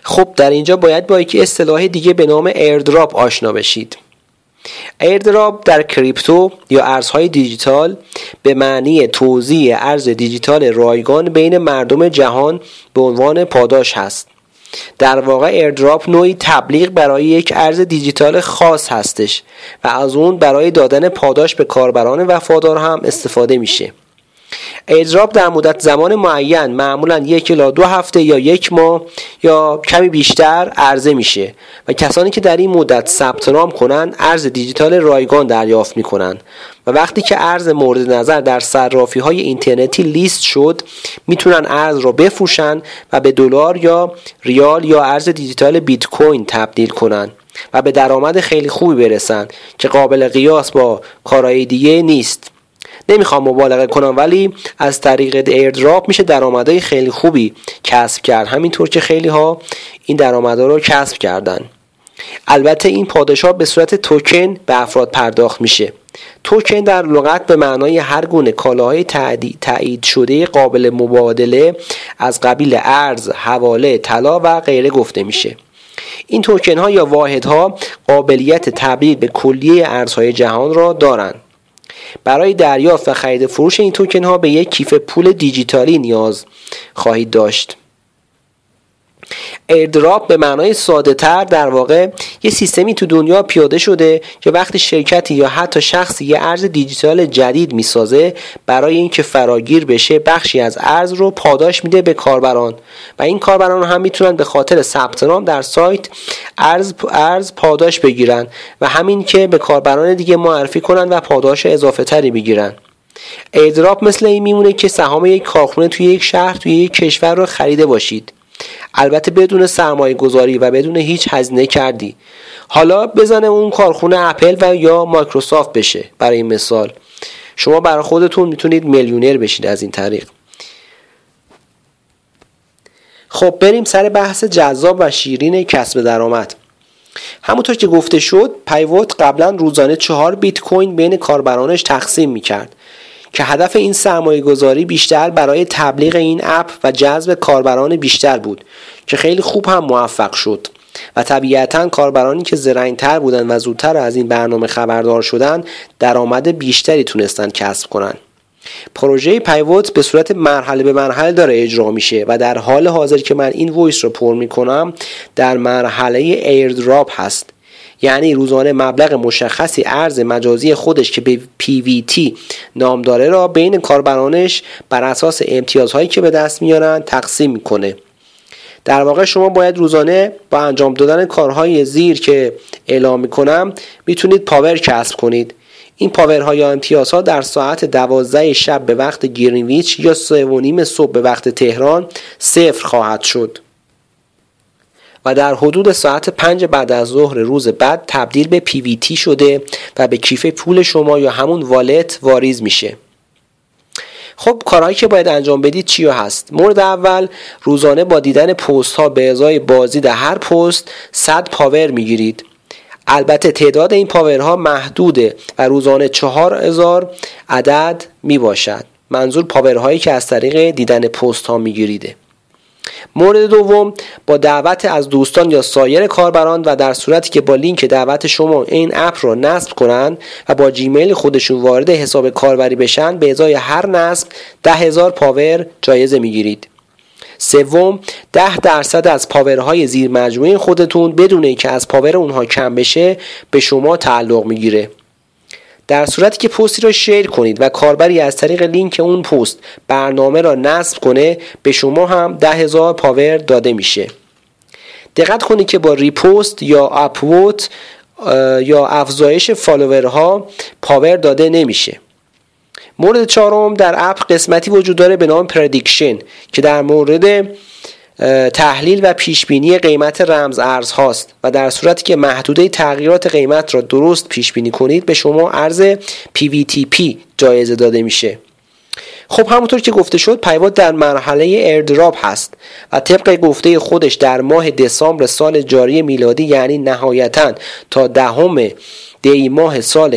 خب در اینجا باید با یک اصطلاح دیگه به نام ایردراپ آشنا بشید. ایردراپ در کریپتو یا ارزهای دیجیتال به معنی توزیع ارز دیجیتال رایگان بین مردم جهان به عنوان پاداش هست. در واقع ایردراپ نوعی تبلیغ برای یک ارز دیجیتال خاص هستش و از اون برای دادن پاداش به کاربران وفادار هم استفاده میشه. ایردراپ در مدت زمان معین، معمولاً 1 الی 2 هفته یا 1 ماه یا کمی بیشتر عرضه میشه و کسانی که در این مدت ثبت نام کنن ارز دیجیتال رایگان دریافت میکنن و وقتی که ارز مورد نظر در صرافی‌های اینترنتی لیست شد میتونن ارز رو بفروشن و به دلار یا ریال یا ارز دیجیتال بیت کوین تبدیل کنن و به درآمد خیلی خوبی برسن که قابل قیاس با کارهای دیگه نیست. نمیخوام مبالغه کنم ولی از طریق ایردراپ میشه درآمدهای خیلی خوبی کسب کرد، همینطور که خیلی ها این درآمدها رو کسب کردن. البته این پاداش‌ها به صورت توکن به افراد پرداخت میشه. توکن در لغت به معنای هر گونه کالاهای تایید شده قابل مبادله از قبیل ارز، حواله، طلا و غیره گفته میشه. این توکن ها یا واحد ها قابلیت تبدیل به کلیه ارزهای جهان را دارند. برای دریافت و خرید فروش این توکن ها به یک کیف پول دیجیتالی نیاز خواهید داشت. ایردراپ به معنای ساده تر در واقع یه سیستمی تو دنیا پیاده شده که وقتی شرکتی یا حتی شخصی یه ارز دیجیتال جدید میسازه، برای اینکه فراگیر بشه بخشی از ارز رو پاداش میده به کاربران و این کاربران هم میتونن به خاطر ثبت نام در سایت ارز پاداش بگیرن و همین که به کاربران دیگه معرفی کنن و پاداش اضافه تری بگیرن. ایردراپ مثل این میمونه که سهام یک کارخونه توی یک شهر توی یک کشور رو خریده باشید، البته بدون سرمایه گذاری و بدون هیچ هزینه کردی. حالا بزنه اون کارخونه اپل و یا مایکروسافت بشه. برای این مثال شما برای خودتون میتونید میلیونر بشید از این طریق. خب بریم سر بحث جذاب و شیرین کسب درآمد. همونطور که گفته شد پیوت قبلا روزانه 4 بیت کوین بین کاربرانش تقسیم میکرد که هدف این سرمایه گذاری بیشتر برای تبلیغ این اپ و جذب کاربران بیشتر بود که خیلی خوب هم موفق شد و طبیعتاً کاربرانی که زرنگ‌تر بودن و زودتر از این برنامه خبردار شدن درآمد بیشتری تونستن کسب کنن. پروژه پیوت به صورت مرحله به مرحله داره اجرا میشه و در حال حاضر که من این وایس رو پر میکنم در مرحله ایردراپ هست، یعنی روزانه مبلغ مشخصی ارز مجازی خودش که به PVT نام داره را بین کاربرانش بر اساس امتیازهایی که به دست میارن تقسیم میکنه. در واقع شما باید روزانه با انجام دادن کارهای زیر که اعلام میکنم میتونید پاور کسب کنید. این پاورها یا امتیازها در ساعت 12 شب به وقت گرینویچ یا 3:30 صبح به وقت تهران 0 خواهد شد و در حدود ساعت 5 بعد از ظهر روز بعد تبدیل به PVT شده و به کیف پول شما یا همون والت واریز میشه. خب کارهایی که باید انجام بدید چی هست؟ مورد اول، روزانه با دیدن پست ها به ازای بازدید هر پست 100 پاور میگیرید. البته تعداد این پاورها محدوده و روزانه 4000 عدد می باشد. منظور پاورهایی که از طریق دیدن پست ها می گیریده. مورد دوم، با دعوت از دوستان یا سایر کاربران و در صورتی که با لینک دعوت شما این اپ رو نصب کنن و با جیمیل خودشون وارد حساب کاربری بشن، به ازای هر نصب 10,000 پاور جایزه می گیرید. سوم، 10% از پاورهای زیر مجموعه خودتون بدون اینکه از پاور اونها کم بشه به شما تعلق میگیره. در صورتی که پستی را شیر کنید و کاربری از طریق لینک اون پست برنامه را نصب کنه، به شما هم 10,000 پاور داده میشه. دقت کنید که با ریپوست یا اپوت یا افزایش فالوورها پاور داده نمیشه. مورد چهارم، در اپ قسمتی وجود داره به نام پردیکشن که در مورد تحلیل و پیشبینی قیمت رمز ارز هاست و در صورتی که محدوده تغییرات قیمت را درست پیشبینی کنید به شما ارز PVTP جایزه داده میشه. خب همونطور که گفته شد پیوت در مرحله ایردراپ هست و طبق گفته خودش در ماه دسامبر سال جاری میلادی، یعنی نهایتاً تا 10 دی ماه سال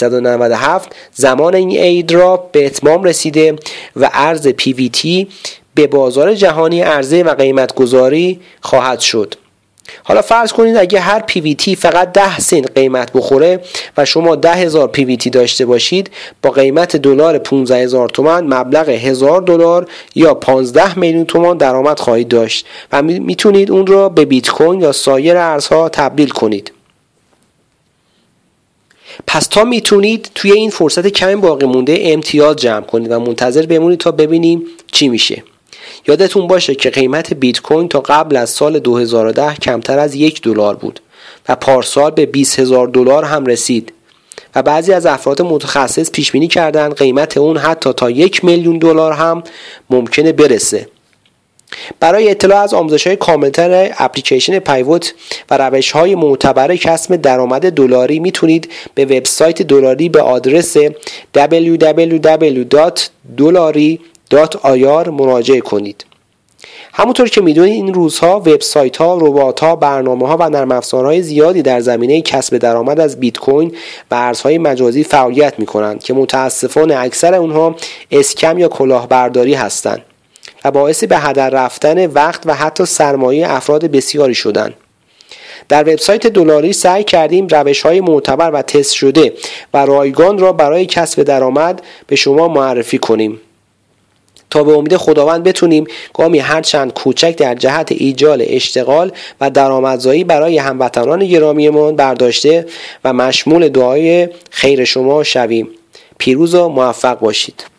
1397 زمان این ایردراپ به اتمام رسیده و ارز PVT به بازار جهانی عرضه و قیمت گذاری خواهد شد. حالا فرض کنید اگه هر PVT فقط 10 سنت قیمت بخوره و شما 10,000 PVT داشته باشید، با قیمت دلار 15,000 تومان مبلغ 1000 دلار یا 15 میلیون تومان درآمد خواهید داشت و میتونید اون رو به بیت کوین یا سایر ارزها تبدیل کنید. پس تا میتونید توی این فرصت کم باقی مونده امتیاز جمع کنید و منتظر بمونید تا ببینیم چی میشه. یادتون باشه که قیمت بیت کوین تا قبل از سال 2010 کمتر از $1 بود و پارسال به 20,000 دلار هم رسید و بعضی از افراد متخصص پیش بینی کردن قیمت اون حتی تا 1 میلیون دلار هم ممکنه برسه. برای اطلاع از آموزش‌های کاملتر اپلیکیشن پیوت و روش‌های معتبر کسب درآمد دلاری میتونید به وبسایت دلاری به آدرس www.dolari.ir مراجعه کنید. همونطور که میدونید این روزها وبسایت‌ها، ربات‌ها، برنامه‌ها و نرم افزارهای زیادی در زمینه کسب درآمد از بیت کوین و ارزهای مجازی فعالیت می‌کنند که متأسفانه اکثر اونها اسکم یا کلاهبرداری هستند و باعث به هدر رفتن وقت و حتی سرمایه افراد بسیاری شدند. در وبسایت دلاری سعی کردیم روش‌های معتبر و تست شده و رایگان را برای کسب درآمد به شما معرفی کنیم تا به امید خداوند بتونیم گامی هرچند کوچک در جهت ایجاد اشتغال و درآمدزایی برای هموطنان گرامیمان برداشته و مشمول دعای خیر شما شویم. پیروز و موفق باشید.